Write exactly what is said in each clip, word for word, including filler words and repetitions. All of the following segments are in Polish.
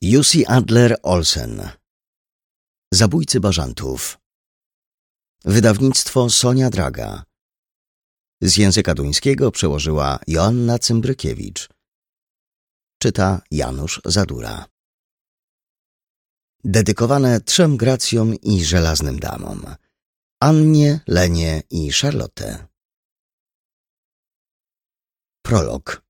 Jussi Adler Olsen. Zabójcy bażantów. Wydawnictwo Sonia Draga. Z języka duńskiego przełożyła Joanna Cymbrykiewicz. Czyta Janusz Zadura. Dedykowane trzem gracjom i żelaznym damom: Annie, Lenie i Charlotte. Prolog.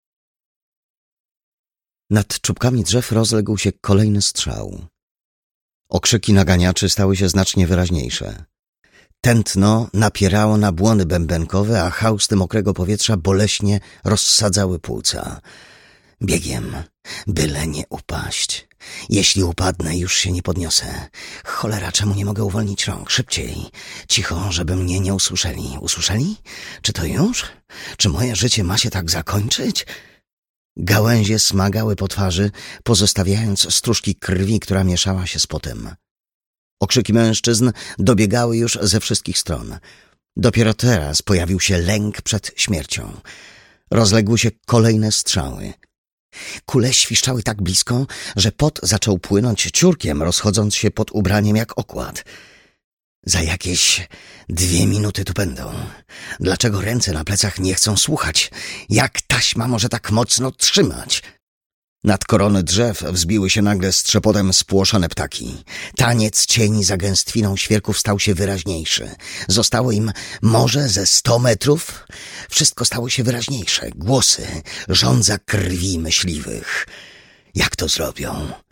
Nad czubkami drzew rozległ się kolejny strzał. Okrzyki naganiaczy stały się znacznie wyraźniejsze. Tętno napierało na błony bębenkowe, a hausty mokrego powietrza boleśnie rozsadzały płuca. Biegiem, byle nie upaść. Jeśli upadnę, już się nie podniosę. Cholera, czemu nie mogę uwolnić rąk? Szybciej. Cicho, żeby mnie nie usłyszeli. Usłyszeli? Czy to już? Czy moje życie ma się tak zakończyć? Gałęzie smagały po twarzy, pozostawiając stróżki krwi, która mieszała się z potem. Okrzyki mężczyzn dobiegały już ze wszystkich stron. Dopiero teraz pojawił się lęk przed śmiercią. Rozległy się kolejne strzały. Kule świszczały tak blisko, że pot zaczął płynąć ciurkiem, rozchodząc się pod ubraniem jak okład. Za jakieś dwie minuty tu będą. Dlaczego ręce na plecach nie chcą słuchać? Jak taśma może tak mocno trzymać? Nad korony drzew wzbiły się nagle z trzepotem spłoszone ptaki. Taniec cieni za gęstwiną świerków stał się wyraźniejszy. Zostało im może ze sto metrów. Wszystko stało się wyraźniejsze. Głosy, żądza krwi myśliwych. Jak to zrobią?